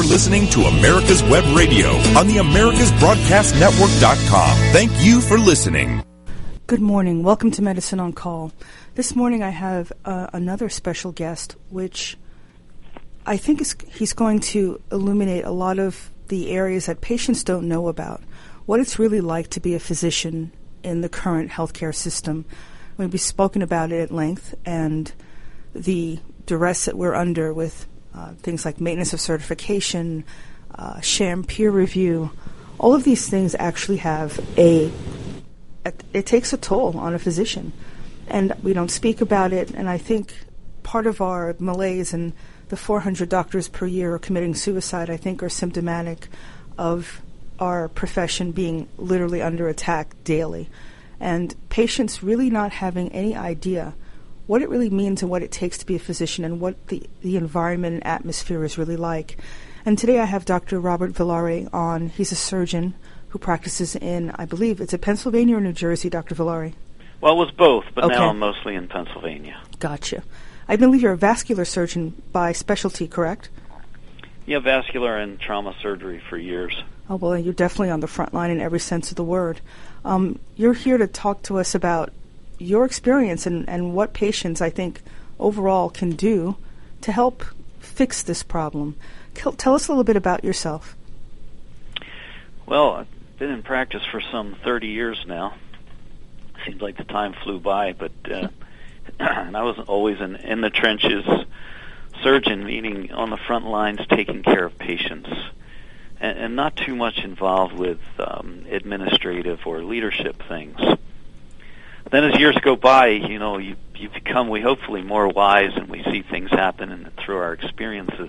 You're listening to America's Web Radio on the AmericasBroadcastNetwork.com. Thank you for listening. Good morning. Welcome to Medicine on Call. This morning I have another special guest, which I think he's going to illuminate a lot of the areas that patients don't know about, what it's really like to be a physician in the current healthcare system. We've spoken about it at length, and the duress that we're under with things like maintenance of certification, sham peer review. All of these things actually have it takes a toll on a physician, and we don't speak about it. And I think part of our malaise and the 400 doctors per year committing suicide, I think, are symptomatic of our profession being literally under attack daily, and patients really not having any idea what it really means and what it takes to be a physician and what the environment and atmosphere is really like. And today I have Dr. Robert Villare on. He's a surgeon who practices in, I believe, it's Pennsylvania or New Jersey, Dr. Villare? Well, it was both, but okay. Now I'm mostly in Pennsylvania. Gotcha. I believe you're a vascular surgeon by specialty, correct? Yeah, vascular and trauma surgery for years. Oh, well, you're definitely on the front line in every sense of the word. You're here to talk to us about your experience and what patients, I think, overall can do to help fix this problem. Tell us a little bit about yourself. Well, I've been in practice for some 30 years now. Seems like the time flew by, but and I was always in the trenches surgeon, meaning on the front lines taking care of patients, and not too much involved with administrative or leadership things. Then as years go by, you become, hopefully more wise, and we see things happen and through our experiences.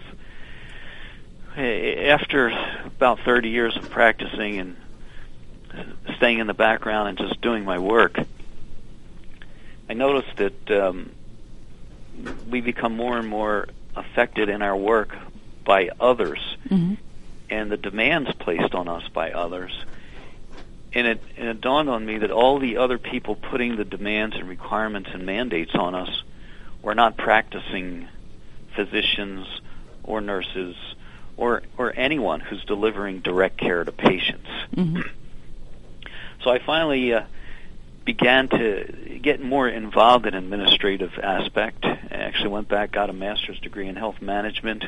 After about 30 years of practicing and staying in the background and just doing my work, I noticed that we become more and more affected in our work by others, mm-hmm. and the demands placed on us by others. And it dawned on me that all the other people putting the demands and requirements and mandates on us were not practicing physicians or nurses or anyone who's delivering direct care to patients. Mm-hmm. So I finally began to get more involved in administrative aspect. I actually went back, got a master's degree in health management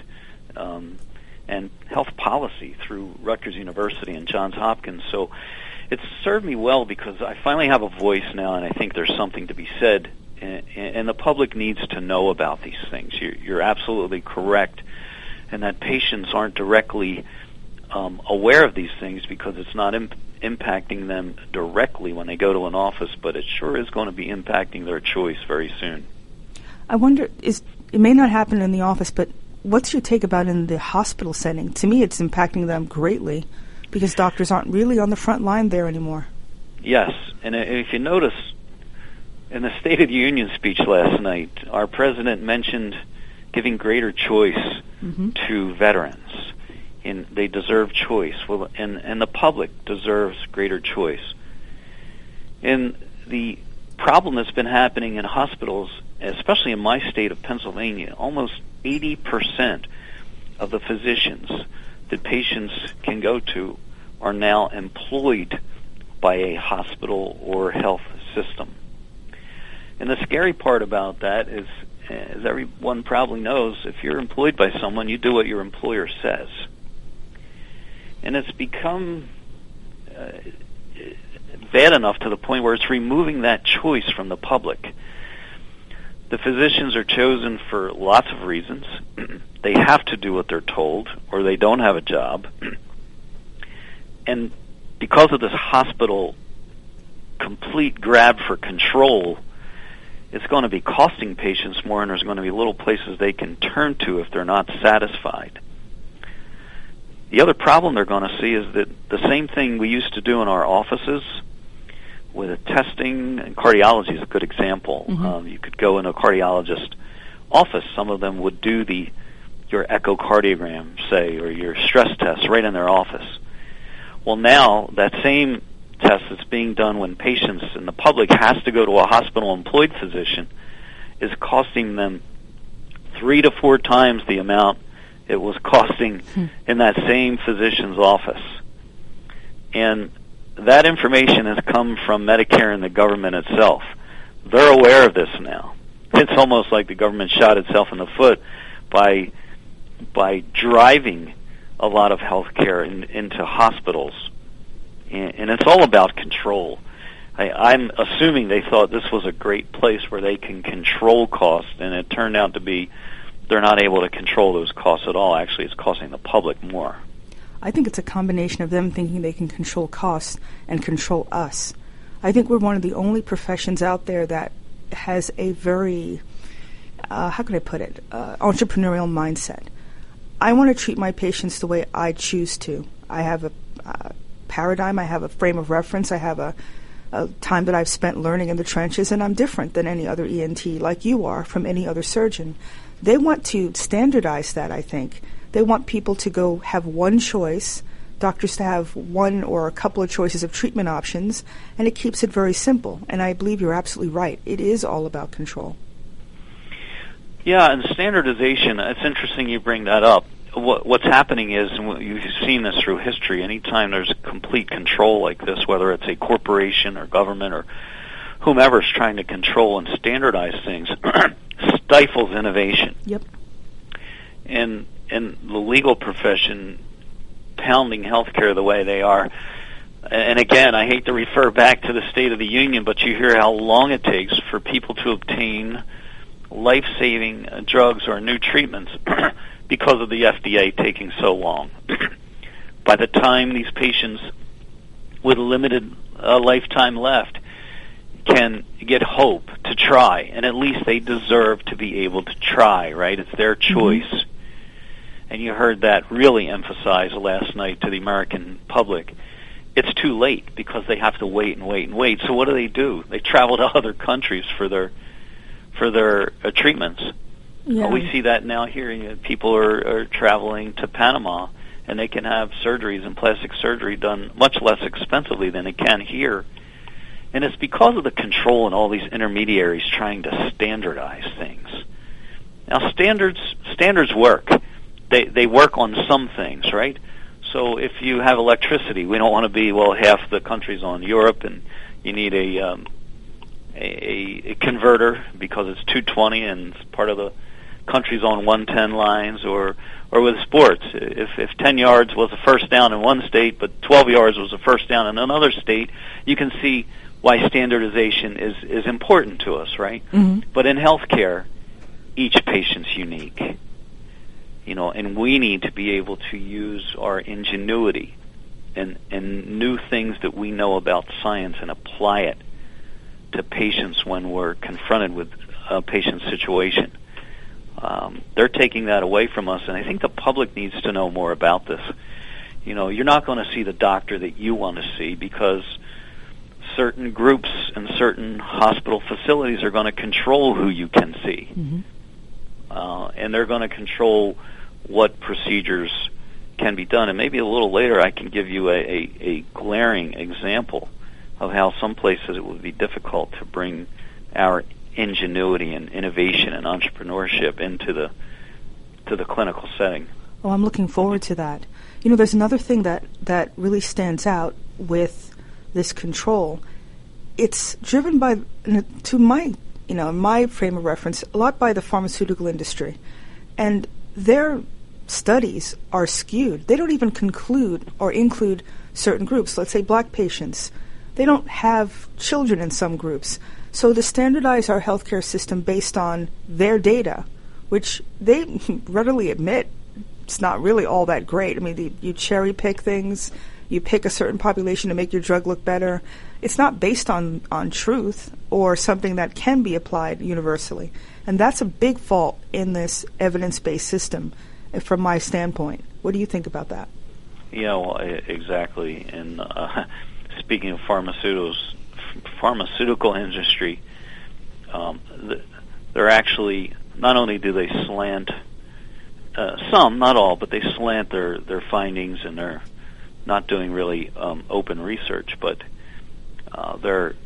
and health policy through Rutgers University and Johns Hopkins. So it's served me well because I finally have a voice now, and I think there's something to be said, and the public needs to know about these things. You're absolutely correct, and that patients aren't directly aware of these things because it's not impacting them directly when they go to an office, but it sure is going to be impacting their choice very soon. I wonder, it may not happen in the office, but what's your take about in the hospital setting? To me, it's impacting them greatly because doctors aren't really on the front line there anymore. Yes, and if you notice, in the State of the Union speech last night, our president mentioned giving greater choice mm-hmm. to veterans. And they deserve choice. Well, and the public deserves greater choice. And the problem that's been happening in hospitals, especially in my state of Pennsylvania, almost 80% of the physicians that patients can go to are now employed by a hospital or health system. And the scary part about that is, as everyone probably knows, if you're employed by someone, you do what your employer says. And it's become bad enough to the point where it's removing that choice from the public. The physicians are chosen for lots of reasons. They have to do what they're told, or they don't have a job. And because of this hospital complete grab for control, it's going to be costing patients more, and there's going to be little places they can turn to if they're not satisfied. The other problem they're going to see is that the same thing we used to do in our offices with testing, and cardiology is a good example. Mm-hmm. You could go in a cardiologist office. Some of them would do your echocardiogram, say, or your stress test right in their office. Well, now that same test that's being done when patients and the public has to go to a hospital-employed physician is costing them 3 to 4 times the amount it was costing in that same physician's office. And that information has come from Medicare and the government itself. They're aware of this now. It's almost like the government shot itself in the foot by driving a lot of health care into hospitals. And it's all about control. I'm assuming they thought this was a great place where they can control costs, and it turned out to be they're not able to control those costs at all. Actually, it's costing the public more. I think it's a combination of them thinking they can control costs and control us. I think we're one of the only professions out there that has a very, how can I put it, entrepreneurial mindset. I want to treat my patients the way I choose to. I have a paradigm, I have a frame of reference, I have a time that I've spent learning in the trenches, and I'm different than any other ENT, like you are, from any other surgeon. They want to standardize that, I think. They want people to go have one choice, doctors to have one or a couple of choices of treatment options, and it keeps it very simple. And I believe you're absolutely right. It is all about control. Yeah, and standardization, it's interesting you bring that up. What's happening is, and you've seen this through history, anytime there's complete control like this, whether it's a corporation or government or whomever's trying to control and standardize things, stifles innovation. Yep. And the legal profession pounding healthcare the way they are, and again, I hate to refer back to the State of the Union, but you hear how long it takes for people to obtain life-saving drugs or new treatments because of the FDA taking so long. By the time these patients with limited lifetime left can get hope to try, and at least they deserve to be able to try, right? It's their choice. Mm-hmm. And you heard that really emphasized last night to the American public. It's too late because they have to wait and wait and wait. So what do? They travel to other countries for their treatments. Yeah. We see that now here. People are traveling to Panama, and they can have surgeries and plastic surgery done much less expensively than they can here. And it's because of the control and all these intermediaries trying to standardize things. Now, standards work. They work on some things, right? So if you have electricity, we don't want to be, half the country's on Europe, and you need a converter because it's 220 and it's part of the country's on 110 lines, or with sports. If 10 yards was a first down in one state, but 12 yards was a first down in another state, you can see why standardization is important to us, right? Mm-hmm. But in healthcare, each patient's unique. And we need to be able to use our ingenuity and new things that we know about science and apply it to patients when we're confronted with a patient's situation. They're taking that away from us, and I think the public needs to know more about this. You're not going to see the doctor that you want to see because certain groups and certain hospital facilities are going to control who you can see. Mm-hmm. And they're going to control what procedures can be done. And maybe a little later I can give you a glaring example of how some places it would be difficult to bring our ingenuity and innovation and entrepreneurship into the clinical setting. Oh, I'm looking forward to that. There's another thing that really stands out with this control. It's driven by, to my my frame of reference, a lot by the pharmaceutical industry. And their studies are skewed. They don't even conclude or include certain groups. Let's say black patients. They don't have children in some groups. So to standardize our healthcare system based on their data, which they readily admit it's not really all that great. I mean, you cherry pick things. You pick a certain population to make your drug look better. It's not based on truth or something that can be applied universally. And that's a big fault in this evidence-based system from my standpoint. What do you think about that? Yeah, well, exactly. And speaking of pharmaceutical industry, they're actually, not only do they slant, some, not all, but they slant their findings, and they're not doing really open research, but they're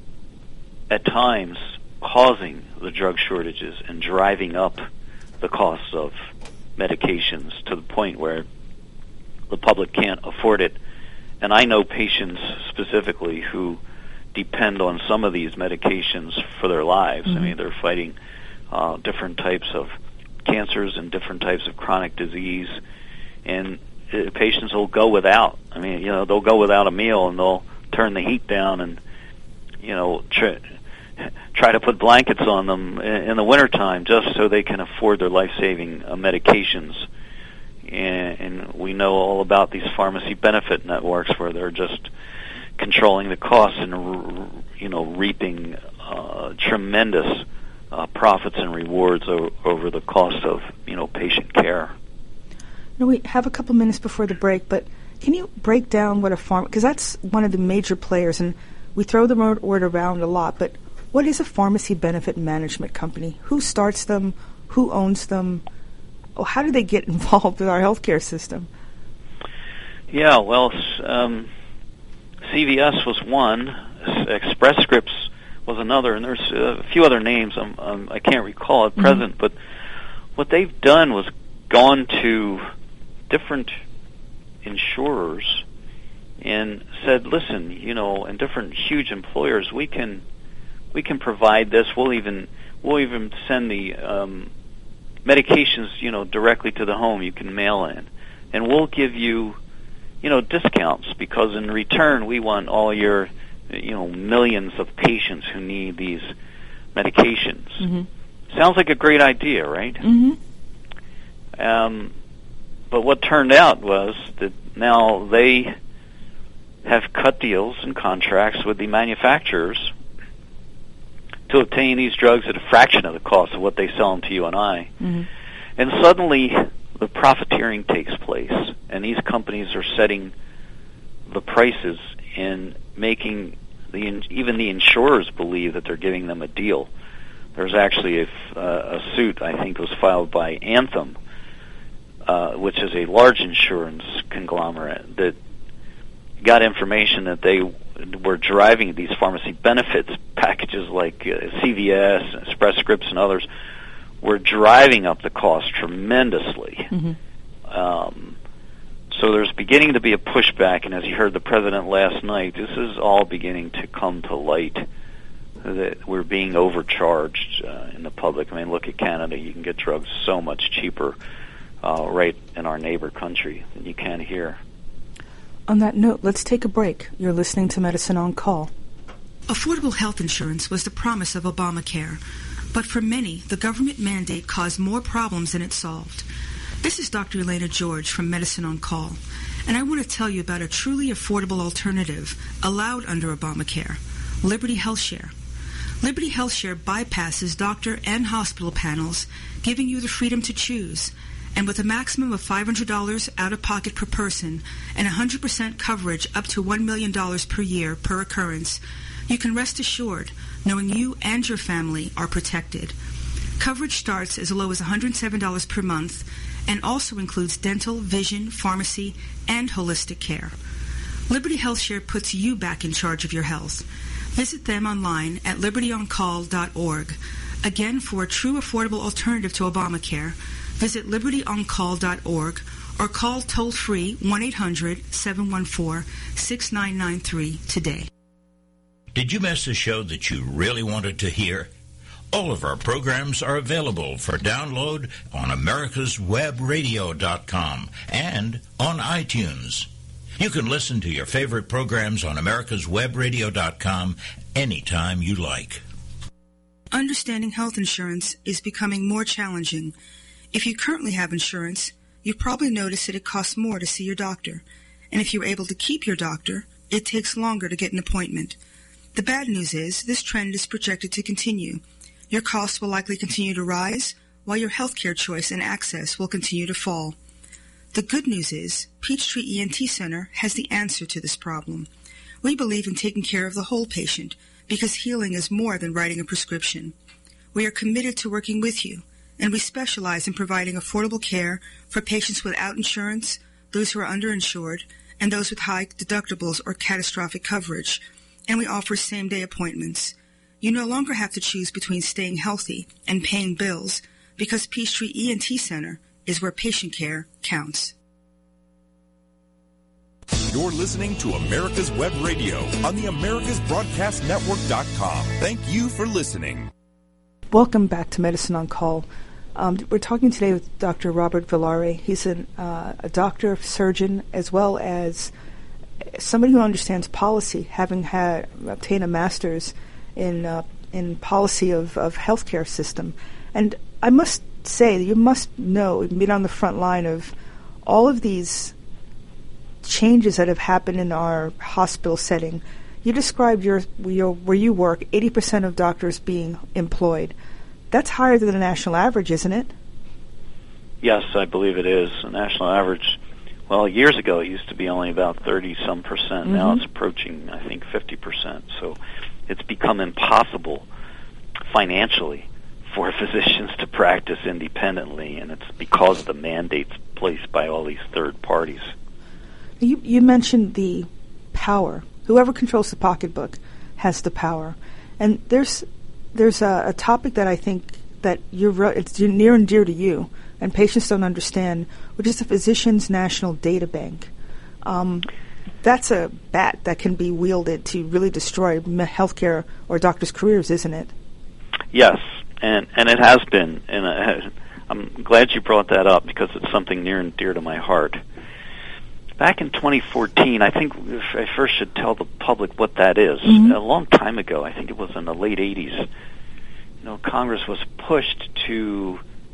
at times causing the drug shortages and driving up the costs of medications to the point where the public can't afford it. And I know patients specifically who depend on some of these medications for their lives. I mean, they're fighting different types of cancers and different types of chronic disease, and patients will go without. I mean, they'll go without a meal, and they'll turn the heat down and, try to put blankets on them in the wintertime just so they can afford their life-saving medications. And we know all about these pharmacy benefit networks where they're just controlling the costs and, reaping tremendous profits and rewards over the cost of, patient care. We have a couple minutes before the break, but can you break down what a because that's one of the major players, and we throw the word around a lot, but what is a pharmacy benefit management company? Who starts them? Who owns them? How do they get involved with our healthcare system? Yeah, well, CVS was one, Express Scripts was another, and there's a few other names I can't recall at present, but what they've done was gone to different insurers and said, listen, and different huge employers, we can provide this. We'll even send the medications, directly to the home. You can mail in, and we'll give you, discounts, because in return we want all your, millions of patients who need these medications. Sounds like a great idea, right? But what turned out was that now they have cut deals and contracts with the manufacturers to obtain these drugs at a fraction of the cost of what they sell them to you and I. And suddenly the profiteering takes place, and these companies are setting the prices and making even the insurers believe that they're giving them a deal. There's actually a suit, I think, was filed by Anthem, which is a large insurance conglomerate, that got information that they were driving these pharmacy benefits packages like CVS, Express Scripts, and others were driving up the cost tremendously. So there's beginning to be a pushback, and as you heard the president last night, this is all beginning to come to light, that we're being overcharged in the public. I mean, look at Canada. You can get drugs so much cheaper right in our neighbor country than you can here. On that note, let's take a break. You're listening to Medicine on Call. Affordable health insurance was the promise of Obamacare, but for many, the government mandate caused more problems than it solved. This is Dr. Elena George from Medicine on Call, and I want to tell you about a truly affordable alternative allowed under Obamacare, Liberty HealthShare. Liberty HealthShare bypasses doctor and hospital panels, giving you the freedom to choose. And with a maximum of $500 out-of-pocket per person and 100% coverage up to $1 million per year per occurrence, you can rest assured knowing you and your family are protected. Coverage starts as low as $107 per month and also includes dental, vision, pharmacy, and holistic care. Liberty HealthShare puts you back in charge of your health. Visit them online at libertyoncall.org. Again, for a true affordable alternative to Obamacare, visit libertyoncall.org or call toll-free 1-800-714-6993 today. Did you miss a show that you really wanted to hear? All of our programs are available for download on americaswebradio.com and on iTunes. You can listen to your favorite programs on americaswebradio.com anytime you like. Understanding health insurance is becoming more challenging. If you currently have insurance, you've probably noticed that it costs more to see your doctor. And if you're able to keep your doctor, it takes longer to get an appointment. The bad news is this trend is projected to continue. Your costs will likely continue to rise, while your healthcare choice and access will continue to fall. The good news is Peachtree ENT Center has the answer to this problem. We believe in taking care of the whole patient because healing is more than writing a prescription. We are committed to working with you, and we specialize in providing affordable care for patients without insurance, those who are underinsured, and those with high deductibles or catastrophic coverage. And we offer same-day appointments. You no longer have to choose between staying healthy and paying bills because Peachtree ENT Center is where patient care counts. You're listening to America's Web Radio on the AmericasBroadcastNetwork.com. Thank you for listening. Welcome back to Medicine on Call. We're talking today with Dr. Robert Villare. He's a doctor, surgeon, as well as somebody who understands policy, having obtained a master's in policy of healthcare system. And I must say that you must know, been on the front line of all of these changes that have happened in our hospital setting. You described where you work, 80% of doctors being employed. That's higher than the national average, isn't it? Yes, I believe it is. The national average, well, years ago it used to be only about 30-some percent. Mm-hmm. Now it's approaching, I think, 50%. So it's become impossible financially for physicians to practice independently, and it's because of the mandates placed by all these third parties. You mentioned the power. Whoever controls the pocketbook has the power. And there's a topic that I think that it's near and dear to you, and patients don't understand, which is the Physicians National Data Bank. That's a bat that can be wielded to really destroy healthcare or doctors' careers, isn't it? Yes, and it has been. And I'm glad you brought that up because it's something near and dear to my heart. Back in 2014, I think I first should tell the public what that is. Mm-hmm. A long time ago, I think it was in the late 80s, Congress was pushed to,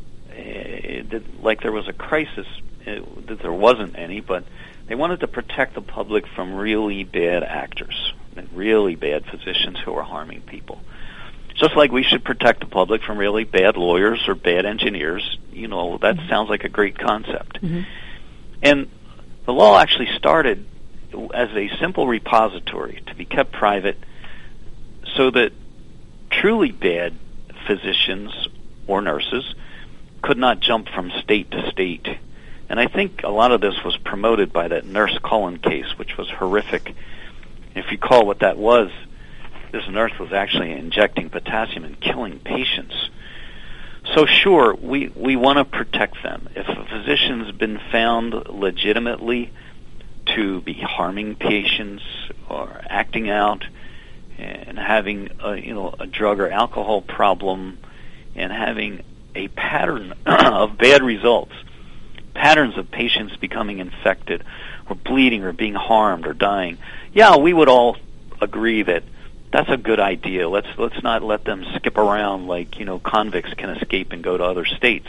like there was a crisis, that there wasn't any, but they wanted to protect the public from really bad actors, really bad physicians who are harming people. Just like we should protect the public from really bad lawyers or bad engineers. That sounds like a great concept. Mm-hmm. And the law actually started as a simple repository to be kept private so that truly bad physicians or nurses could not jump from state to state. And I think a lot of this was promoted by that Nurse Cullen case, which was horrific. If you recall what that was, this nurse was actually injecting potassium and killing patients. So sure, we want to protect them. If a physician's been found legitimately to be harming patients or acting out and having a drug or alcohol problem and having a pattern of bad results, patterns of patients becoming infected or bleeding or being harmed or dying, we would all agree that that's a good idea. Let's not let them skip around like, convicts can escape and go to other states.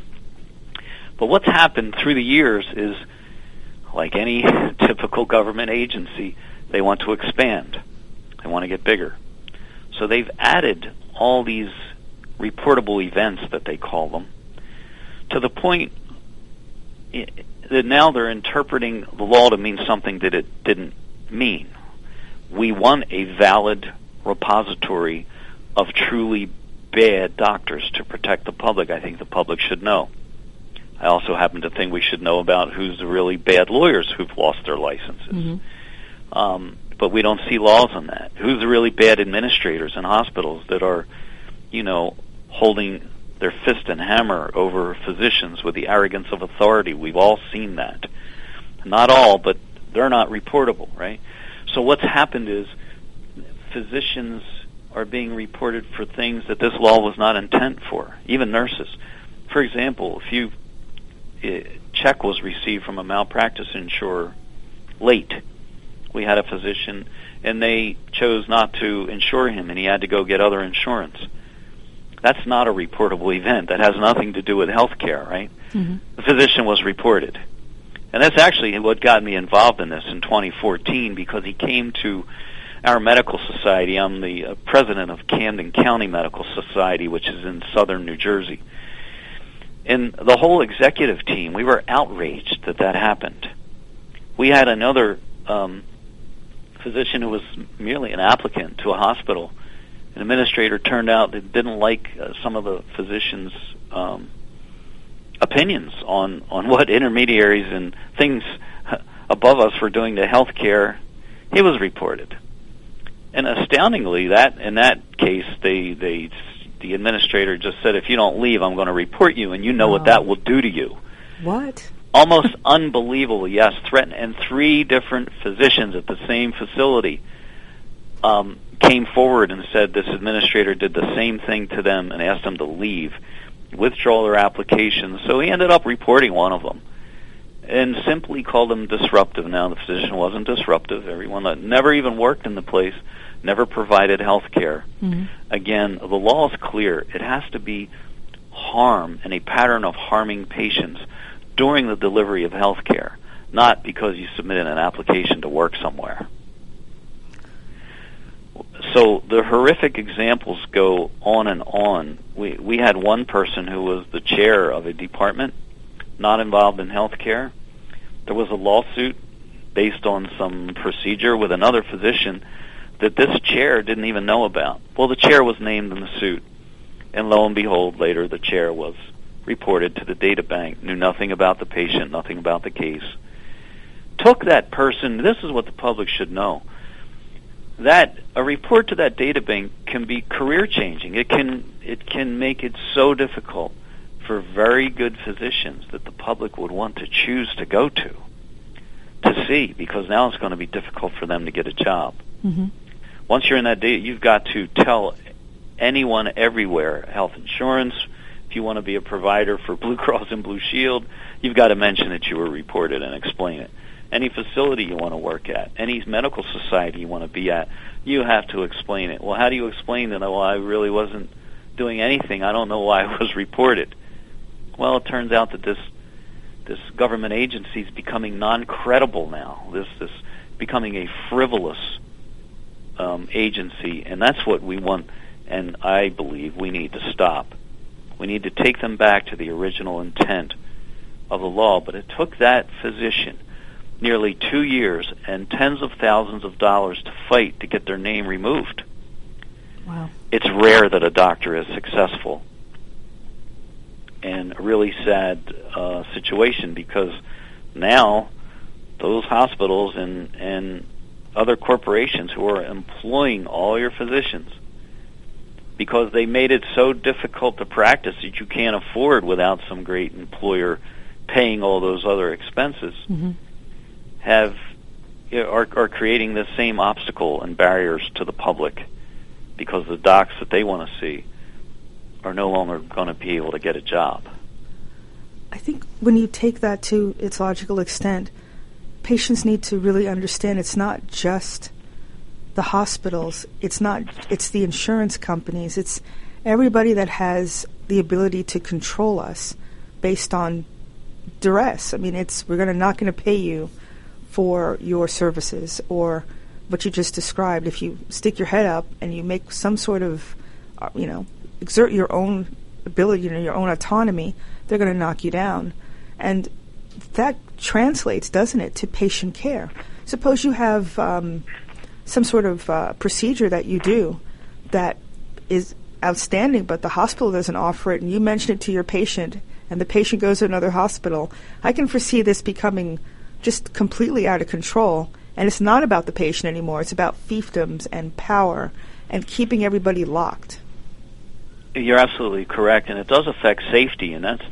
But what's happened through the years is, like any typical government agency, they want to expand. They want to get bigger. So they've added all these reportable events that they call them to the point that now they're interpreting the law to mean something that it didn't mean. We want a valid repository of truly bad doctors to protect the public. I think the public should know. I also happen to think we should know about who's the really bad lawyers who've lost their licenses. Mm-hmm. But we don't see laws on that. Who's the really bad administrators in hospitals that are, holding their fist and hammer over physicians with the arrogance of authority? We've all seen that. Not all, but they're not reportable, right? So what's happened is physicians are being reported for things that this law was not intent for, even nurses. For example, if a check was received from a malpractice insurer late, we had a physician, and they chose not to insure him, and he had to go get other insurance. That's not a reportable event. That has nothing to do with health care, right? Mm-hmm. The physician was reported. And that's actually what got me involved in this in 2014, because he came to our medical society. I'm the president of Camden County Medical Society, which is in southern New Jersey. And the whole executive team, we were outraged that happened. We had another physician who was merely an applicant to a hospital. An administrator turned out that didn't like some of the physicians' opinions on what intermediaries and things above us were doing to health care. He was reported. And astoundingly, that in that case, the administrator just said, if you don't leave, I'm going to report you, and you know what that will do to you. What? Almost unbelievable, yes. Threatened, and 3 different physicians at the same facility came forward and said this administrator did the same thing to them and asked them to leave, withdraw their applications. So he ended up reporting one of them and simply called him disruptive. Now, the physician wasn't disruptive. Everyone that never even worked in the place, never provided health care. Mm-hmm. Again, the law is clear. It has to be harm and a pattern of harming patients during the delivery of health care, not because you submitted an application to work somewhere. So the horrific examples go on and on. We had one person who was the chair of a department not involved in health care. There was a lawsuit based on some procedure with another physician that this chair didn't even know about. Well, the chair was named in the suit, and lo and behold, later the chair was reported to the data bank, knew nothing about the patient, nothing about the case. Took that person, this is what the public should know, that a report to that data bank can be career changing. It can make it so difficult for very good physicians that the public would want to choose to go to see, because now it's going to be difficult for them to get a job. Mm-hmm. Once you're in that data, you've got to tell anyone everywhere, health insurance, if you want to be a provider for Blue Cross and Blue Shield, you've got to mention that you were reported and explain it. Any facility you want to work at, any medical society you want to be at, you have to explain it. Well, how do you explain that? Well, I really wasn't doing anything. I don't know why I was reported. Well, it turns out that this government agency is becoming non-credible now. This becoming a frivolous agency, and that's what we want, and I believe we need to stop. We need to take them back to the original intent of the law, but it took that physician nearly 2 years and tens of thousands of dollars to fight to get their name removed. Wow. It's rare that a doctor is successful, and a really sad situation, because now those hospitals and other corporations who are employing all your physicians, because they made it so difficult to practice that you can't afford without some great employer paying all those other expenses, mm-hmm. are creating the same obstacle and barriers to the public, because the docs that they want to see are no longer going to be able to get a job. I think when you take that to its logical extent, patients need to really understand it's not just the hospitals, it's the insurance companies, it's everybody that has the ability to control us based on duress. I mean, we're not going to pay you for your services or what you just described. If you stick your head up and you make some sort of, exert your own ability, your own autonomy, they're going to knock you down. And that translates, doesn't it, to patient care. Suppose you have some sort of procedure that you do that is outstanding, but the hospital doesn't offer it, and you mention it to your patient, and the patient goes to another hospital. I can foresee this becoming just completely out of control, and it's not about the patient anymore. It's about fiefdoms and power and keeping everybody locked. You're absolutely correct, and it does affect safety, and that's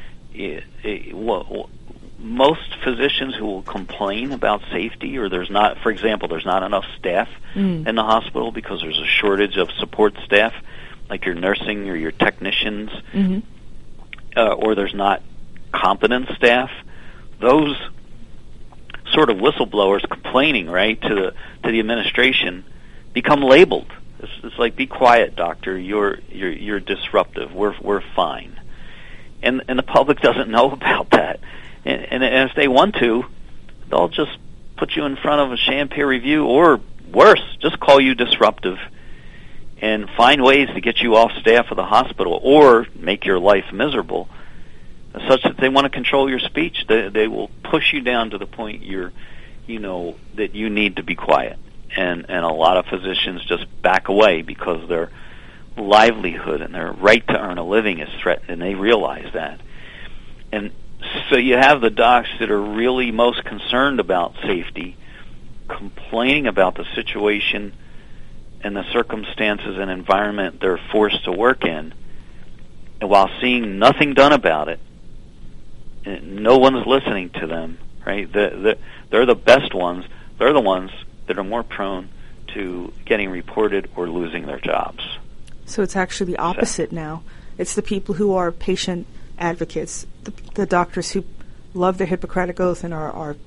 most physicians who will complain about safety, or there's not enough staff in the hospital because there's a shortage of support staff, like your nursing or your technicians, mm-hmm. Or there's not competent staff. Those sort of whistleblowers complaining, right, to the administration become labeled. It's like, be quiet, doctor. You're disruptive. We're fine, and the public doesn't know about that. And if they want to, they'll just put you in front of a sham peer review, or worse, just call you disruptive and find ways to get you off staff of the hospital or make your life miserable, such that they want to control your speech. They will push you down to the point that you need to be quiet. And a lot of physicians just back away because their livelihood and their right to earn a living is threatened, and they realize that. And so you have the docs that are really most concerned about safety, complaining about the situation and the circumstances and environment they're forced to work in, and while seeing nothing done about it, no one's listening to them, right? They're the best ones. They're the ones that are more prone to getting reported or losing their jobs. So it's actually the opposite now. It's the people who are patient advocates, the doctors who love their Hippocratic Oath and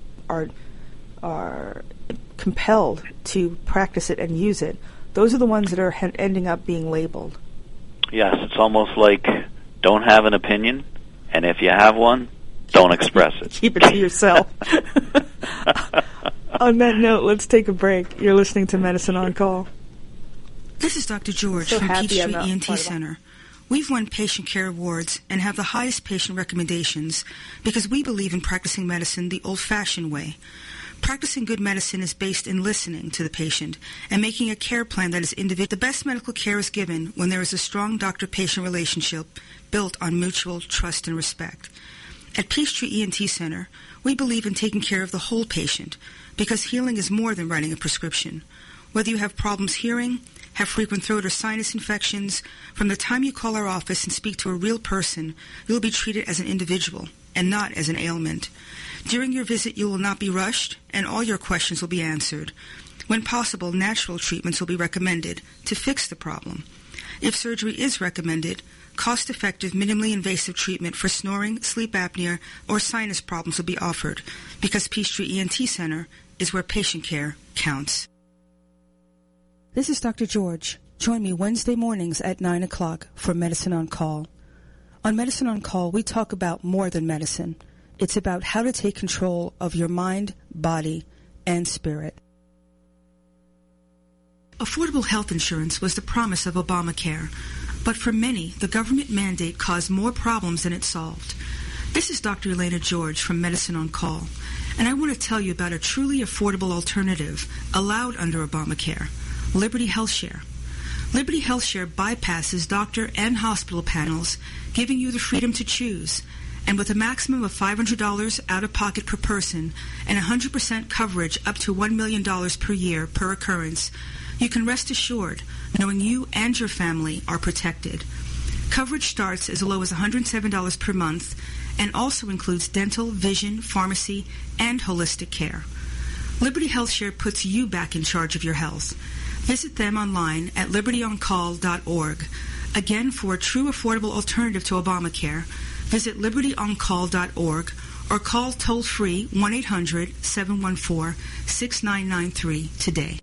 are compelled to practice it and use it. Those are the ones that are ending up being labeled. Yes, it's almost like don't have an opinion, and if you have one, don't express it. Keep it to yourself. On that note, let's take a break. You're listening to Medicine on Call. This is Dr. George from Peachtree ENT Center. We've won patient care awards and have the highest patient recommendations because we believe in practicing medicine the old-fashioned way. Practicing good medicine is based in listening to the patient and making a care plan that is individual. The best medical care is given when there is a strong doctor-patient relationship built on mutual trust and respect. At Peachtree ENT Center, we believe in taking care of the whole patient because healing is more than writing a prescription. Whether you have problems hearing, have frequent throat or sinus infections, from the time you call our office and speak to a real person, you'll be treated as an individual and not as an ailment. During your visit, you will not be rushed, and all your questions will be answered. When possible, natural treatments will be recommended to fix the problem. If surgery is recommended, cost-effective, minimally invasive treatment for snoring, sleep apnea, or sinus problems will be offered because Peachtree ENT Center is where patient care counts. This is Dr. George. Join me Wednesday mornings at 9 o'clock for Medicine on Call. On Medicine on Call, we talk about more than medicine. It's about how to take control of your mind, body, and spirit. Affordable health insurance was the promise of Obamacare, but for many, the government mandate caused more problems than it solved. This is Dr. Elena George from Medicine on Call, and I want to tell you about a truly affordable alternative allowed under Obamacare, Liberty HealthShare. Liberty HealthShare bypasses doctor and hospital panels, giving you the freedom to choose. And with a maximum of $500 out-of-pocket per person and 100% coverage up to $1 million per year per occurrence, you can rest assured knowing you and your family are protected. Coverage starts as low as $107 per month and also includes dental, vision, pharmacy, and holistic care. Liberty HealthShare puts you back in charge of your health. Visit them online at libertyoncall.org. Again, for a true affordable alternative to Obamacare, visit libertyoncall.org or call toll-free 1-800-714-6993 today.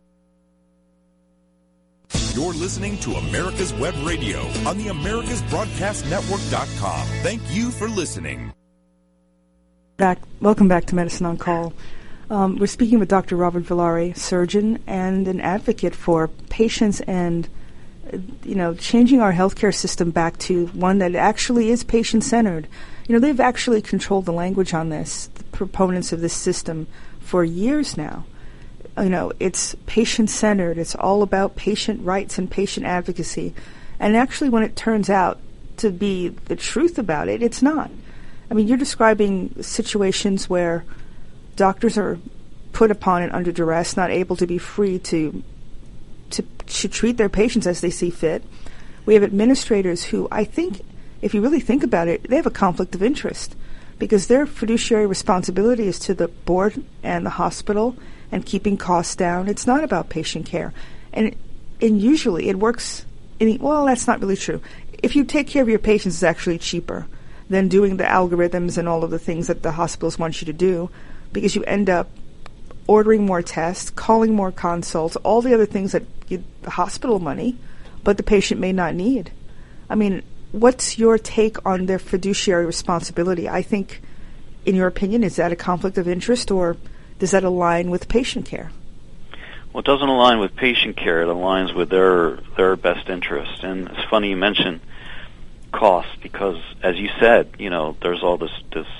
You're listening to America's Web Radio on the AmericasBroadcastNetwork.com. Thank you for listening. Welcome back to Medicine on Call. We're speaking with Dr. Robert Villari, surgeon and an advocate for patients and, changing our healthcare system back to one that actually is patient-centered. They've actually controlled the language on this, the proponents of this system, for years now. It's patient-centered. It's all about patient rights and patient advocacy. And actually, when it turns out to be the truth about it, it's not. You're describing situations where doctors are put upon and under duress, not able to be free to treat their patients as they see fit. We have administrators who, I think, if you really think about it, they have a conflict of interest because their fiduciary responsibility is to the board and the hospital and keeping costs down. It's not about patient care. And usually it works, that's not really true. If you take care of your patients, it's actually cheaper than doing the algorithms and all of the things that the hospitals want you to do, because you end up ordering more tests, calling more consults, all the other things that give the hospital money, but the patient may not need. What's your take on their fiduciary responsibility? I think, in your opinion, is that a conflict of interest, or does that align with patient care? Well, it doesn't align with patient care. It aligns with their best interest. And it's funny you mention cost because, as you said, there's all this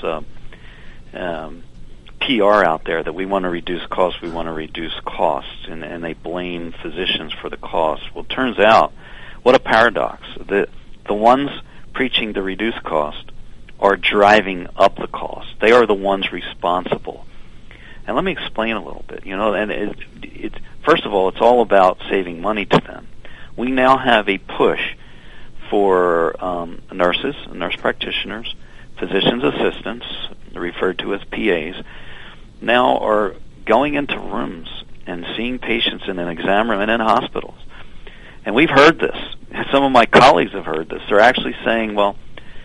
PR out there that we want to reduce costs, and they blame physicians for the cost. Well, it turns out, what a paradox. The ones preaching the reduced cost are driving up the cost. They are the ones responsible. And let me explain a little bit. First of all, it's all about saving money to them. We now have a push for nurses, nurse practitioners, physician's assistants, referred to as PAs, now are going into rooms and seeing patients in an exam room and in hospitals. And we've heard this. Some of my colleagues have heard this. They're actually saying, well,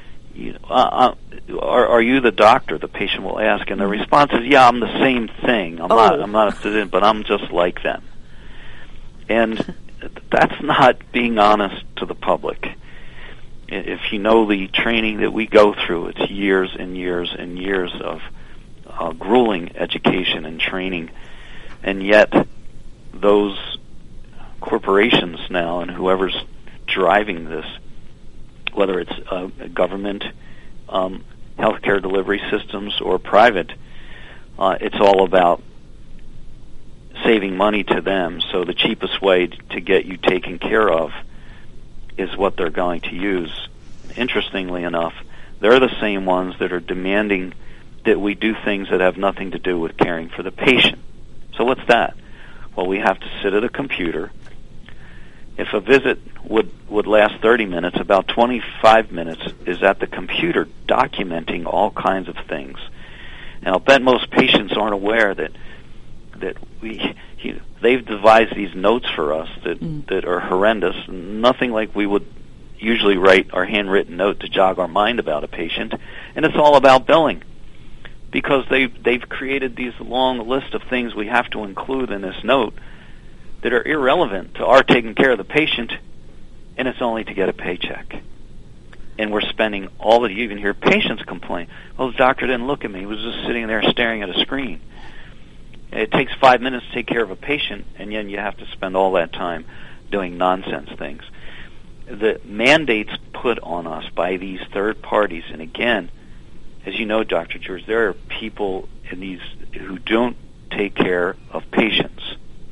are you the doctor? The patient will ask, and the response is, yeah, I'm the same thing. I'm not a physician, but I'm just like them. And that's not being honest to the public. If you know the training that we go through, it's years and years and years of grueling education and training, and yet those corporations now and whoever's driving this, whether it's government healthcare delivery systems or private, it's all about saving money to them. So the cheapest way to get you taken care of is what they're going to use. Interestingly enough, they're the same ones that are demanding that we do things that have nothing to do with caring for the patient. So what's that? Well, we have to sit at a computer. If a visit would last 30 minutes, about 25 minutes is at the computer documenting all kinds of things. And I'll bet most patients aren't aware that they've devised these notes for us that are horrendous, nothing like we would usually write our handwritten note to jog our mind about a patient, and it's all about billing. Because they've created these long list of things we have to include in this note that are irrelevant to our taking care of the patient, and it's only to get a paycheck. And we're spending all that you even hear patients complain. Well, the doctor didn't look at me. He was just sitting there staring at a screen. It takes 5 minutes to take care of a patient, and then you have to spend all that time doing nonsense things. The mandates put on us by these third parties, and again, as you know, Dr. George, there are people in these who don't take care of patients.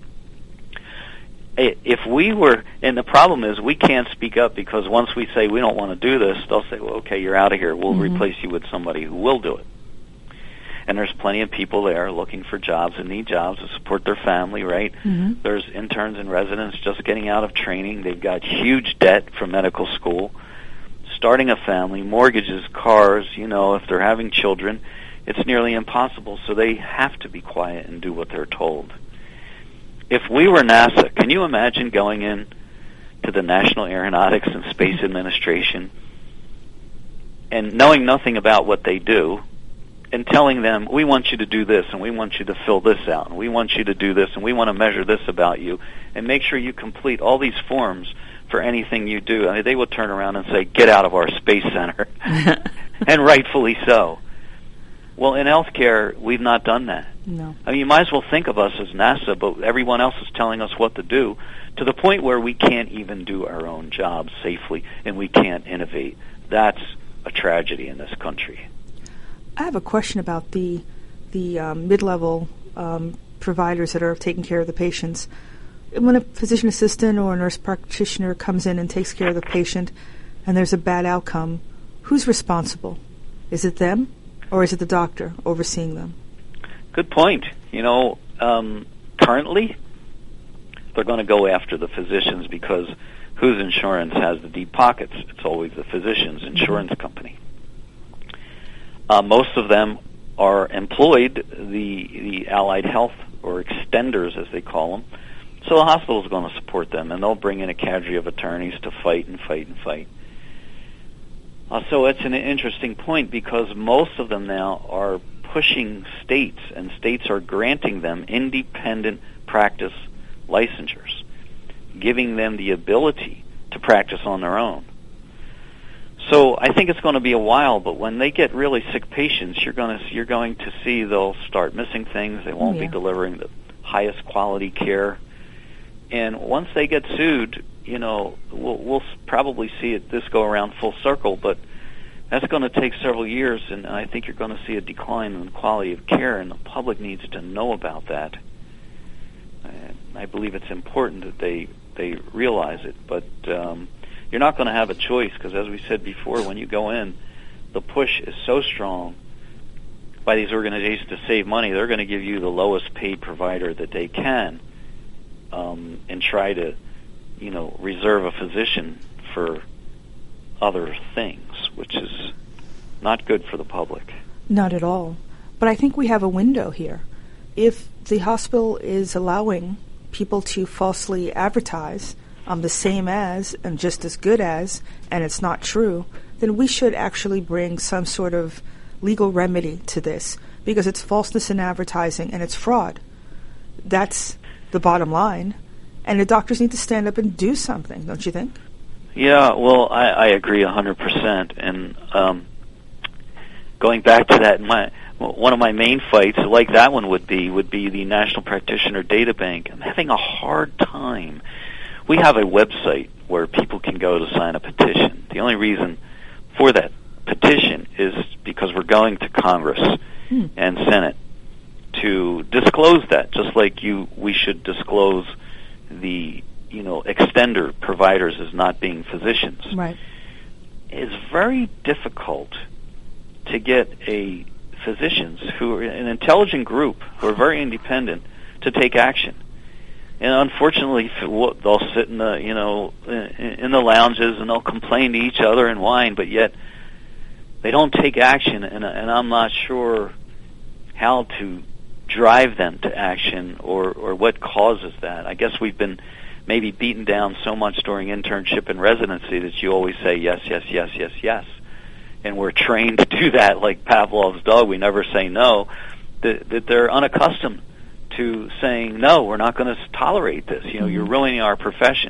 If we were, and the problem is we can't speak up because once we say we don't want to do this, they'll say, well, okay, you're out of here. We'll replace you with somebody who will do it. And there's plenty of people there looking for jobs and need jobs to support their family, right? Mm-hmm. There's interns and residents just getting out of training. They've got huge debt from medical school, starting a family, mortgages, cars, if they're having children, it's nearly impossible, so they have to be quiet and do what they're told. If we were NASA, can you imagine going in to the National Aeronautics and Space Administration and knowing nothing about what they do and telling them, we want you to do this, and we want you to fill this out, and we want you to do this, and we want to measure this about you, and make sure you complete all these forms for anything you do. I mean, they would turn around and say, get out of our space center, and rightfully so. Well, in healthcare, we've not done that. No. I mean, you might as well think of us as NASA, but everyone else is telling us what to do, to the point where we can't even do our own jobs safely, and we can't innovate. That's a tragedy in this country. I have a question about the mid-level providers that are taking care of the patients. When a physician assistant or a nurse practitioner comes in and takes care of the patient and there's a bad outcome, who's responsible? Is it them or is it the doctor overseeing them? Good point. Currently, they're going to go after the physicians because whose insurance has the deep pockets? It's always the physician's insurance company. Most of them are employed, the allied health or extenders as they call them. So the hospital is going to support them, and they'll bring in a cadre of attorneys to fight and fight and fight. So it's an interesting point because most of them now are pushing states, and states are granting them independent practice licensures, giving them the ability to practice on their own. So I think it's going to be a while, but when they get really sick patients, you're going to see they'll start missing things. They won't be delivering the highest quality care. And once they get sued, we'll probably see this go around full circle, but that's going to take several years, and I think you're going to see a decline in the quality of care, and the public needs to know about that. I believe it's important that they realize it, but you're not going to have a choice because, as we said before, when you go in, the push is so strong by these organizations to save money, they're going to give you the lowest paid provider that they can and try to, reserve a physician for other things, which is not good for the public. Not at all. But I think we have a window here. If the hospital is allowing people to falsely advertise, I'm the same as and just as good as, and it's not true, then we should actually bring some sort of legal remedy to this, because it's falseness in advertising and it's fraud. That's the bottom line. And the doctors need to stand up and do something, don't you think? Yeah, well, I agree 100%. And going back to that, one of my main fights, like that one would be the National Practitioner Data Bank. I'm having a hard time. We have a website where people can go to sign a petition. The only reason for that petition is because we're going to Congress and Senate to disclose that, just like we should disclose the extender providers as not being physicians. Right. It's very difficult to get physicians who are an intelligent group, who are very independent, to take action. And unfortunately, they'll sit in the lounges and they'll complain to each other and whine, but yet they don't take action. And I'm not sure how to drive them to action or what causes that. I guess we've been maybe beaten down so much during internship and residency that you always say yes, yes, yes, yes, yes. And we're trained to do that like Pavlov's dog. We never say no. That they're unaccustomed to saying, no, we're not going to tolerate this. You're ruining our profession.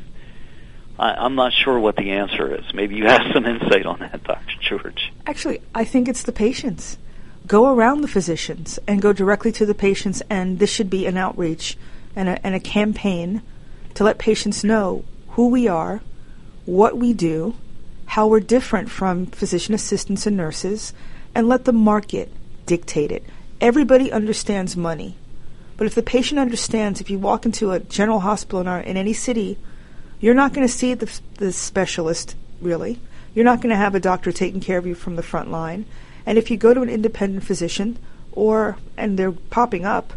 I'm not sure what the answer is. Maybe you have some insight on that, Dr. George. Actually, I think it's the patients. Go around the physicians and go directly to the patients, and this should be an outreach and a campaign to let patients know who we are, what we do, how we're different from physician assistants and nurses, and let the market dictate it. Everybody understands money. But if the patient understands, if you walk into a general hospital in any city, you're not going to see the specialist, really. You're not going to have a doctor taking care of you from the front line. And if you go to an independent physician, and they're popping up,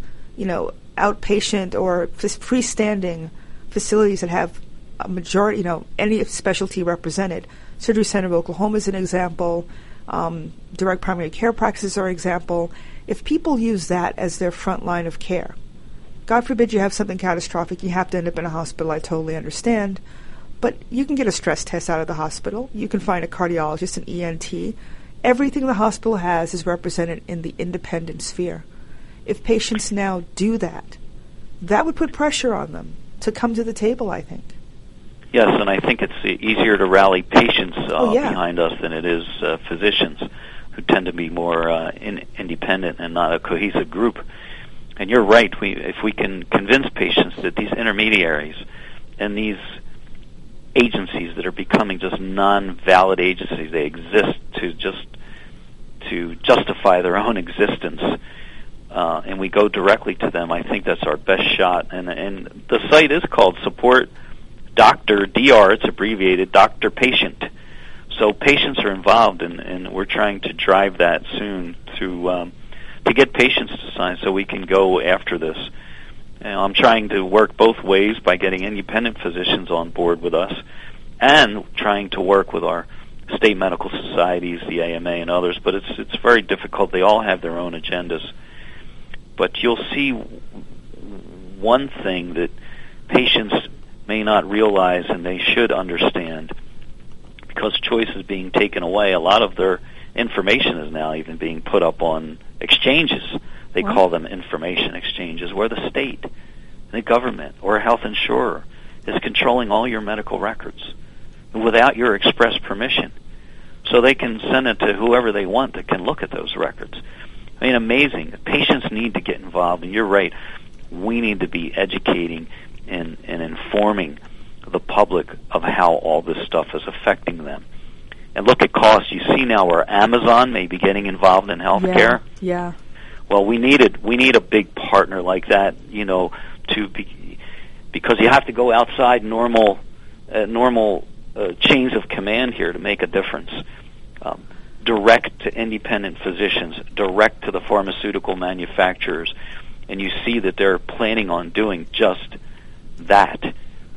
outpatient or freestanding facilities that have a majority, any specialty represented. Surgery Center of Oklahoma is an example. Direct primary care practices are an example. If people use that as their front line of care, God forbid you have something catastrophic, you have to end up in a hospital, I totally understand. But you can get a stress test out of the hospital. You can find a cardiologist, an ENT. Everything the hospital has is represented in the independent sphere. If patients now do that, that would put pressure on them to come to the table, I think. Yes, and I think it's easier to rally patients behind us than it is physicians, who tend to be more independent and not a cohesive group. And you're right, if we can convince patients that these intermediaries and these agencies that are becoming just non-valid agencies, they exist to justify their own existence, and we go directly to them, I think that's our best shot. And the site is called Support Dr. DR, it's abbreviated, Dr. Patient. So patients are involved, and we're trying to drive that soon to get patients to sign so we can go after this. I'm trying to work both ways by getting independent physicians on board with us and trying to work with our state medical societies, the AMA and others, but it's very difficult. They all have their own agendas. But you'll see one thing that patients may not realize and they should understand, because choice is being taken away. A lot of their information is now even being put up on exchanges. They call them information exchanges, where the state, the government, or a health insurer is controlling all your medical records without your express permission. So they can send it to whoever they want that can look at those records. I mean, amazing. Patients need to get involved, and you're right. We need to be educating and informing the public of how all this stuff is affecting them. And look at costs. You see now where Amazon may be getting involved in healthcare. Yeah. Well, we need a big partner like that, because you have to go outside normal chains of command here to make a difference. Direct to independent physicians, direct to the pharmaceutical manufacturers, and you see that they're planning on doing just that.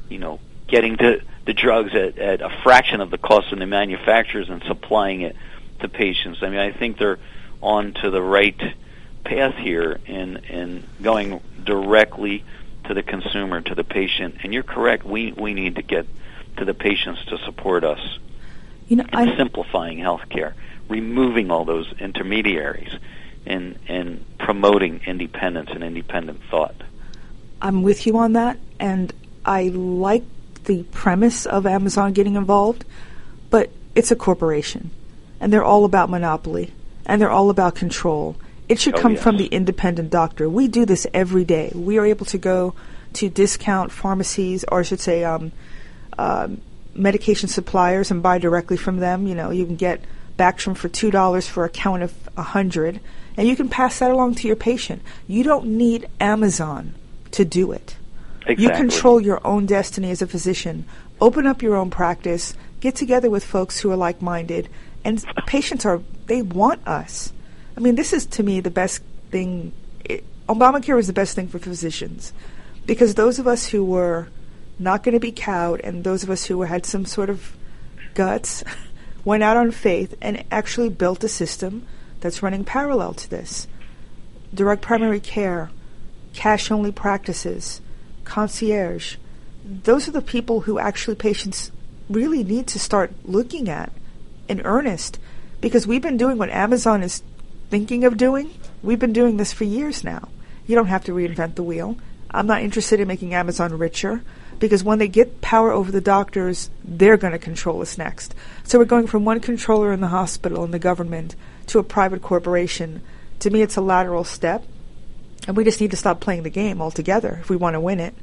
Getting to the drugs at a fraction of the cost of the manufacturers and supplying it to patients. I mean, I think they're on to the right path here in going directly to the consumer, to the patient. And you're correct. We need to get to the patients to support us in simplifying healthcare, removing all those intermediaries, and promoting independence and independent thought. I'm with you on that, and I like the premise of Amazon getting involved, but it's a corporation, and they're all about monopoly, and they're all about control. It should come from the independent doctor. We do this every day. We are able to go to discount pharmacies, or I should say medication suppliers, and buy directly from them. You know, you can get Bactrim for $2 for a count of 100, and you can pass that along to your patient. You don't need Amazon to do it. Exactly. You control your own destiny as a physician. Open up your own practice. Get together with folks who are like-minded. And patients they want us. I mean, this is, to me, the best thing. Obamacare was the best thing for physicians, because those of us who were not going to be cowed, and those of us who had some sort of guts, went out on faith and actually built a system that's running parallel to this. Direct primary care, cash-only practices, concierge. Those are the people who actually patients really need to start looking at in earnest, because we've been doing what Amazon is thinking of doing. We've been doing this for years now. You don't have to reinvent the wheel. I'm not interested in making Amazon richer, because when they get power over the doctors, they're going to control us next. So we're going from one controller in the hospital and the government to a private corporation. To me, it's a lateral step, and we just need to stop playing the game altogether if we want to win it.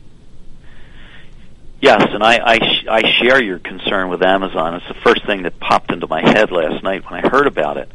Yes, and I share your concern with Amazon. It's the first thing that popped into my head last night when I heard about it.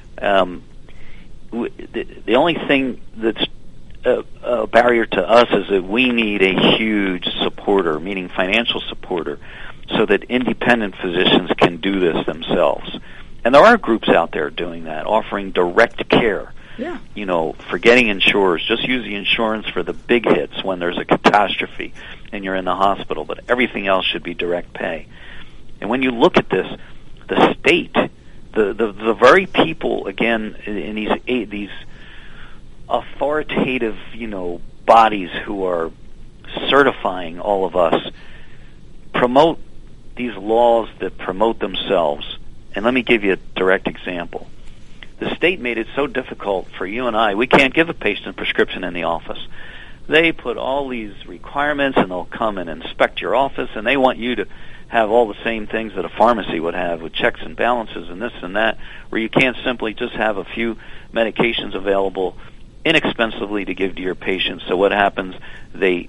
The only thing that's a barrier to us is that we need a huge supporter, meaning financial supporter, so that independent physicians can do this themselves. And there are groups out there doing that, offering direct care. Yeah. You know, forgetting insurers. Just use the insurance for the big hits when there's a catastrophe and you're in the hospital, but everything else should be direct pay. And when you look at this, the state, the very people, again, in these authoritative, bodies who are certifying all of us, promote these laws that promote themselves. And let me give you a direct example. The state made it so difficult for you and I. We can't give a patient a prescription in the office. They put all these requirements, and they'll come and inspect your office, and they want you to have all the same things that a pharmacy would have, with checks and balances and this and that, where you can't simply just have a few medications available inexpensively to give to your patients. So what happens? They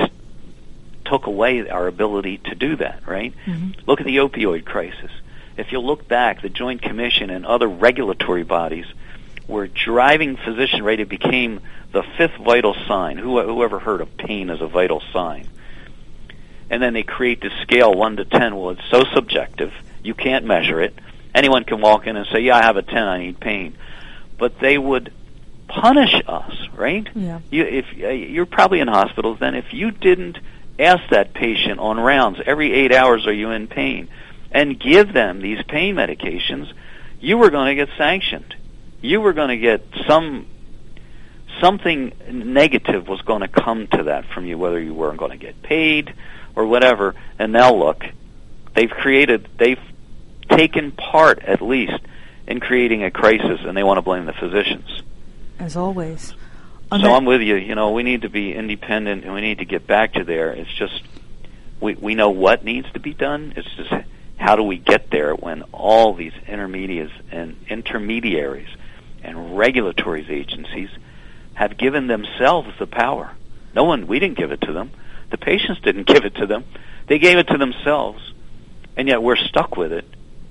took away our ability to do that, right? Mm-hmm. Look at the opioid crisis. If you look back, the Joint Commission and other regulatory bodies were driving physician rate. It became the fifth vital sign. Whoever heard of pain as a vital sign? And then they create this scale 1 to 10. Well, it's so subjective. You can't measure it. Anyone can walk in and say, yeah, I have a 10, I need pain. But they would punish us, right? Yeah. You're probably in hospitals then. If you didn't ask that patient on rounds, every 8 hours are you in pain, and give them these pain medications, you were going to get sanctioned. You were going to get something negative was going to come to that from you, whether you weren't going to get paid or whatever. And now look, they've taken part, at least, in creating a crisis, and they want to blame the physicians. As always. So I'm with you. We need to be independent, and we need to get back to there. It's just, we know what needs to be done. It's just, how do we get there when all these intermediaries and regulatory agencies have given themselves the power? We didn't give it to them. The patients didn't give it to them. They gave it to themselves, and yet we're stuck with it.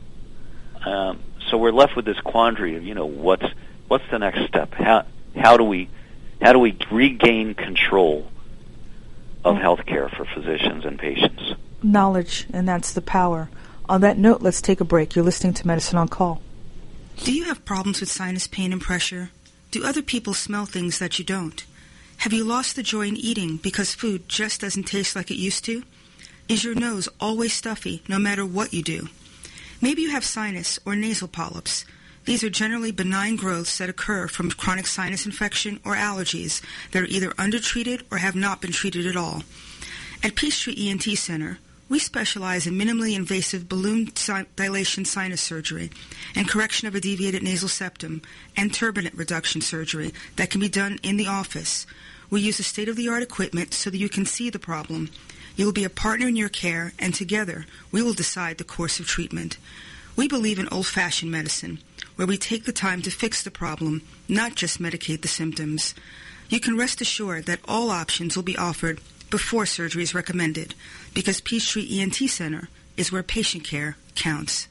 So we're left with this quandary of, what's the next step? How do we regain control of healthcare for physicians and patients? Knowledge, and that's the power. On that note, let's take a break. You're listening to Medicine on Call. Do you have problems with sinus pain and pressure? Do other people smell things that you don't? Have you lost the joy in eating because food just doesn't taste like it used to? Is your nose always stuffy no matter what you do? Maybe you have sinus or nasal polyps. These are generally benign growths that occur from chronic sinus infection or allergies that are either undertreated or have not been treated at all. At Peachtree ENT Center, we specialize in minimally invasive balloon dilation sinus surgery and correction of a deviated nasal septum and turbinate reduction surgery that can be done in the office. We use a state-of-the-art equipment so that you can see the problem. You will be a partner in your care, and together we will decide the course of treatment. We believe in old-fashioned medicine, where we take the time to fix the problem, not just medicate the symptoms. You can rest assured that all options will be offered before surgery is recommended, because Peachtree ENT Center is where patient care counts.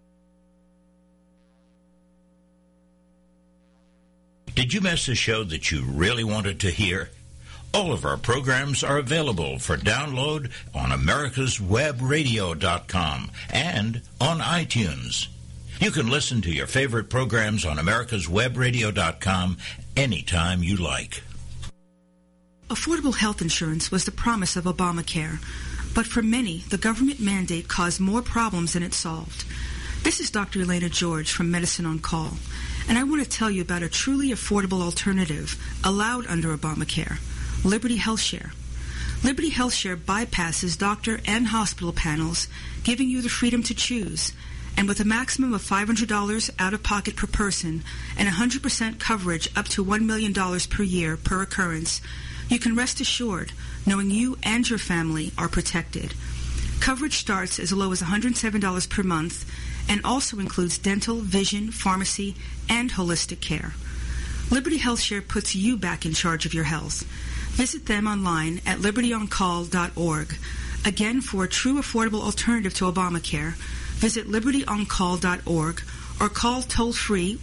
Did you miss a show that you really wanted to hear? All of our programs are available for download on americaswebradio.com and on iTunes. You can listen to your favorite programs on americaswebradio.com anytime you like. Affordable health insurance was the promise of Obamacare, but for many, the government mandate caused more problems than it solved. This is Dr. Elena George from Medicine on Call, and I want to tell you about a truly affordable alternative allowed under Obamacare, Liberty HealthShare. Liberty HealthShare bypasses doctor and hospital panels, giving you the freedom to choose, and with a maximum of $500 out-of-pocket per person and 100% coverage up to $1 million per year per occurrence, you can rest assured knowing you and your family are protected. Coverage starts as low as $107 per month and also includes dental, vision, pharmacy, and holistic care. Liberty HealthShare puts you back in charge of your health. Visit them online at libertyoncall.org. Again, for a true affordable alternative to Obamacare, visit libertyoncall.org or call toll-free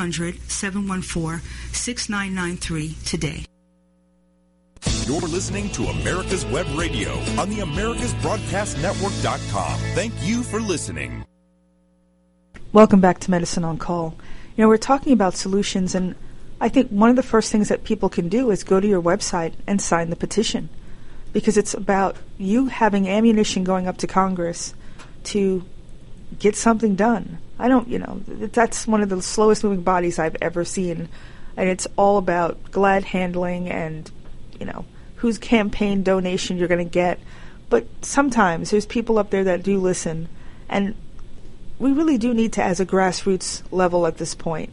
1-800-714-6993 today. You're listening to America's Web Radio on the AmericasBroadcastNetwork.com. Thank you for listening. Welcome back to Medicine on Call. You know, we're talking about solutions, and I think one of the first things that people can do is go to your website and sign the petition, because it's about you having ammunition going up to Congress to get something done. That's one of the slowest moving bodies I've ever seen, and it's all about glad handling and whose campaign donation you're going to get. But sometimes there's people up there that do listen, and we really do need to, as a grassroots level at this point,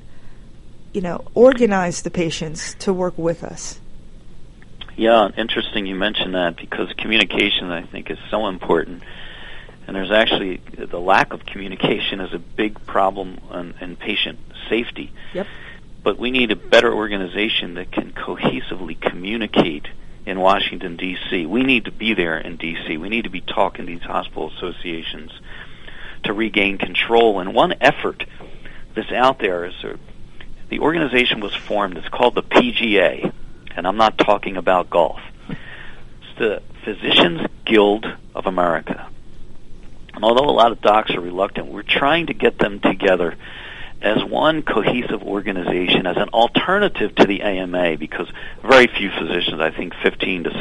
organize the patients to work with us. Yeah, interesting you mentioned that, because communication, I think, is so important. And there's actually, the lack of communication is a big problem in patient safety. Yep. But we need a better organization that can cohesively communicate in Washington, D.C. We need to be there in D.C. We need to be talking to these hospital associations to regain control. And one effort that's out there is the organization was formed. It's called the PGA, and I'm not talking about golf. It's the Physicians Guild of America. And although a lot of docs are reluctant, we're trying to get them together as one cohesive organization, as an alternative to the AMA, because very few physicians, I think 15 to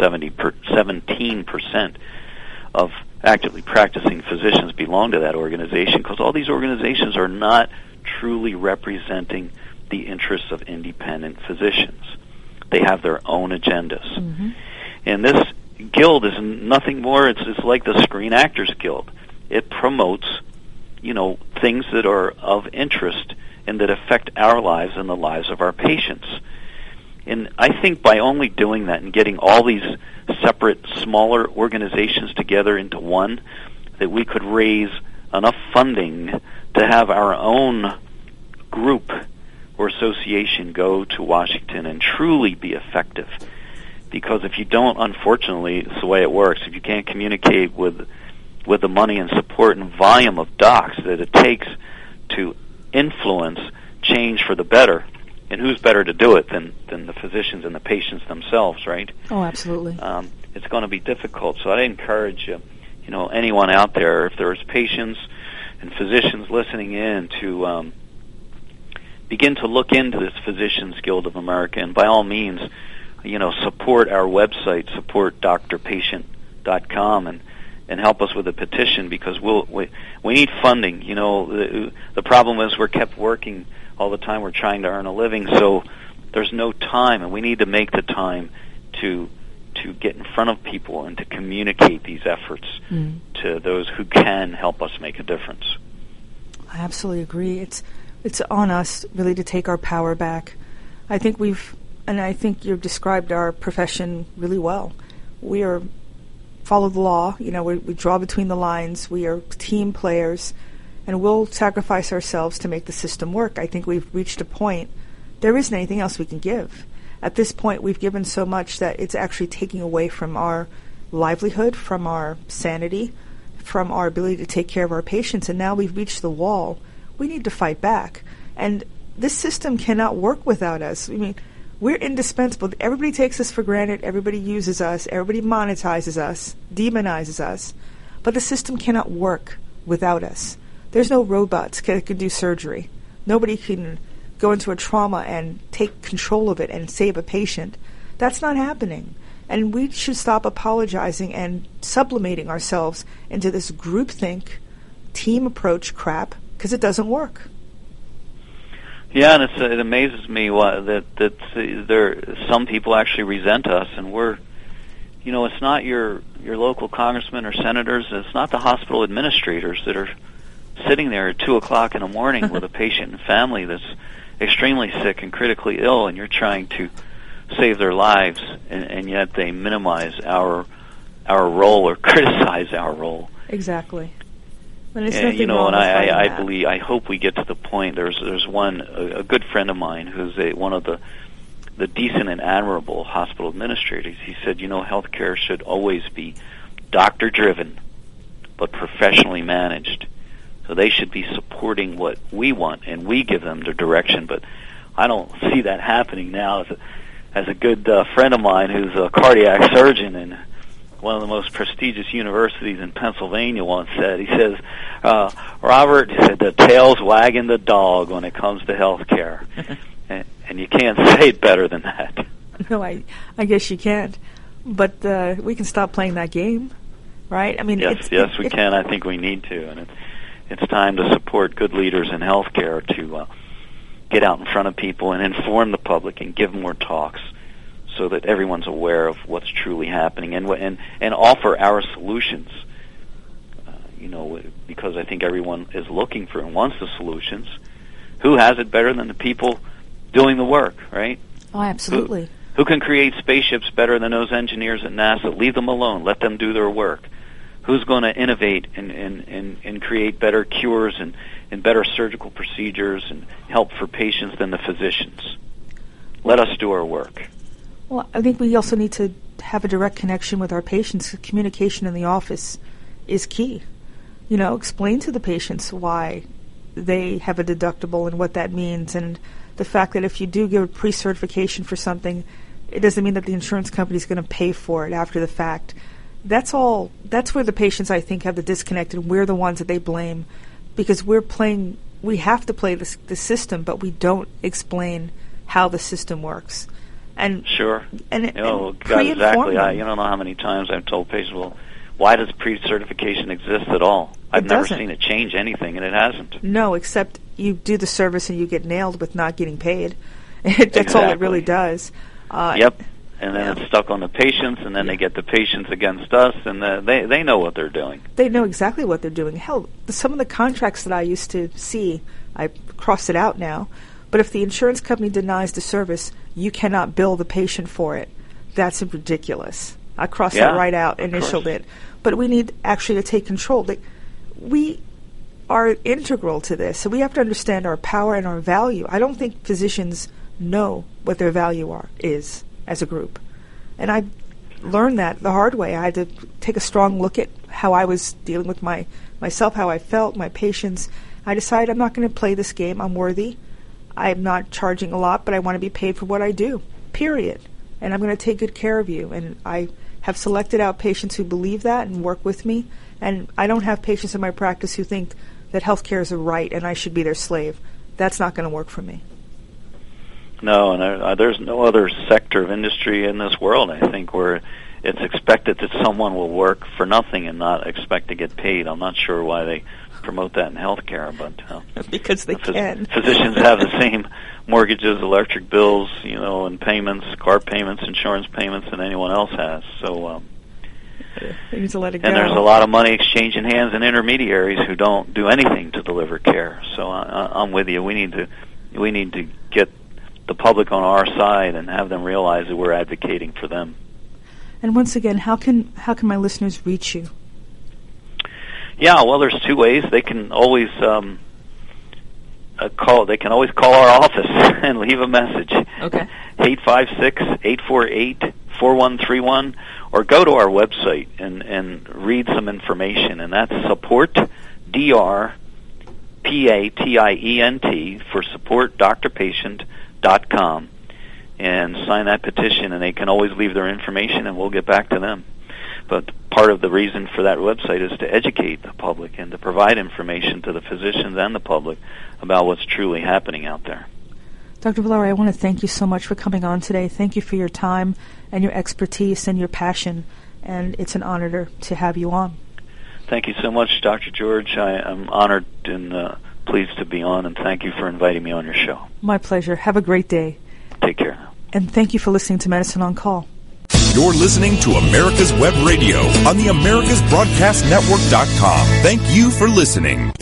17% of actively practicing physicians belong to that organization, because all these organizations are not truly representing the interests of independent physicians. They have their own agendas. Mm-hmm. And this guild is nothing more, it's like the Screen Actors Guild. It promotes things that are of interest and that affect our lives and the lives of our patients. And I think by only doing that and getting all these separate, smaller organizations together into one, that we could raise enough funding to have our own group or association go to Washington and truly be effective. Because if you don't, unfortunately, it's the way it works. If you can't communicate with the money and support and volume of docs that it takes to influence change for the better, and who's better to do it than the physicians and the patients themselves, right? Oh, absolutely. It's going to be difficult. So I encourage anyone out there, if there's patients and physicians listening in, to begin to look into this Physicians Guild of America, and by all means, support our website, support drpatient.com, and help us with a petition, because we need funding. The problem is we're kept working all the time we're trying to earn a living, so there's no time, and we need to make the time to get in front of people and to communicate these efforts to those who can help us make a difference. I absolutely agree. It's on us really to take our power back. I think I think you've described our profession really well. We follow the law. We draw between the lines. We are team players, and we'll sacrifice ourselves to make the system work. I think we've reached a point. There isn't anything else we can give. At this point, we've given so much that it's actually taking away from our livelihood, from our sanity, from our ability to take care of our patients, and now we've reached the wall. We need to fight back. And this system cannot work without us. I mean, we're indispensable. Everybody takes us for granted. Everybody uses us. Everybody monetizes us, demonizes us. But the system cannot work without us. There's no robots that can do surgery. Nobody can go into a trauma and take control of it and save a patient. That's not happening. And we should stop apologizing and sublimating ourselves into this groupthink, team approach crap, because it doesn't work. Yeah, and it amazes me that some people actually resent us, and we're, it's not your local congressmen or senators, it's not the hospital administrators that are sitting there at 2:00 in the morning with a patient and family that's extremely sick and critically ill, and you're trying to save their lives, and yet they minimize our role or criticize our role. Exactly. And it's I hope we get to the point. There's a good friend of mine who's one of the decent and admirable hospital administrators. He said, healthcare should always be doctor driven, but professionally managed. So they should be supporting what we want, and we give them the direction. But I don't see that happening now. As a good friend of mine who's a cardiac surgeon in one of the most prestigious universities in Pennsylvania once said, he says, Robert, he said, the tail's wagging the dog when it comes to health care. and you can't say it better than that. No, I guess you can't. But we can stop playing that game, right? I mean, yes, we can. I think we need to. And it's time to support good leaders in healthcare to get out in front of people and inform the public and give more talks so that everyone's aware of what's truly happening and offer our solutions. Because I think everyone is looking for and wants the solutions. Who has it better than the people doing the work, right? Oh, absolutely. Who can create spaceships better than those engineers at NASA? Leave them alone. Let them do their work. Who's going to innovate and create better cures and better surgical procedures and help for patients than the physicians? Let us do our work. Well, I think we also need to have a direct connection with our patients. Communication in the office is key. Explain to the patients why they have a deductible and what that means, and the fact that if you do give a pre-certification for something, it doesn't mean that the insurance company is going to pay for it after the fact. That's where the patients, I think, have the disconnect, and we're the ones that they blame, because we have to play the system, but we don't explain how the system works. And sure. And exactly. You don't know how many times I've told patients, well, why does pre-certification exist at all? I've never seen it change anything, and it hasn't. No, except you do the service and you get nailed with not getting paid. That's all it really does. Yep. And then it's stuck on the patients, and then they get the patients against us, and they know what they're doing. They know exactly what they're doing. Hell, some of the contracts that I used to see, I crossed it out now, but if the insurance company denies the service, you cannot bill the patient for it. That's ridiculous. I crossed that right out, initialed it. But we need actually to take control. We are integral to this, so we have to understand our power and our value. I don't think physicians know what their value is as a group. And I learned that the hard way. I had to take a strong look at how I was dealing with myself, how I felt, my patients. I decided I'm not going to play this game. I'm worthy. I'm not charging a lot, but I want to be paid for what I do, period. And I'm going to take good care of you. And I have selected out patients who believe that and work with me. And I don't have patients in my practice who think that healthcare is a right and I should be their slave. That's not going to work for me. No, and there's no other sector of industry in this world, I think, where it's expected that someone will work for nothing and not expect to get paid. I'm not sure why they promote that in healthcare, but because they can. Physicians have the same mortgages, electric bills, and payments, car payments, insurance payments than anyone else has. So they need to let it go. And there's a lot of money exchanging hands and intermediaries who don't do anything to deliver care. So I'm with you. We need to get the public on our side and have them realize that we're advocating for them. And once again, how can my listeners reach you? Yeah, well, there's two ways. They can always call. They can always call our office and leave a message. Okay. 856-848-4131, or go to our website and read some information, and that's support, DRPATIENT, for supportdoctorpatient.com, and sign that petition, and they can always leave their information, and we'll get back to them. But part of the reason for that website is to educate the public and to provide information to the physicians and the public about what's truly happening out there. Dr. Villari, I want to thank you so much for coming on today. Thank you for your time and your expertise and your passion, and it's an honor to have you on. Thank you so much, Dr. George. I'm honored and pleased to be on, and thank you for inviting me on your show. My pleasure. Have a great day. Take care. And thank you for listening to Medicine on Call. You're listening to America's Web Radio on the AmericasBroadcastNetwork.com. Thank you for listening.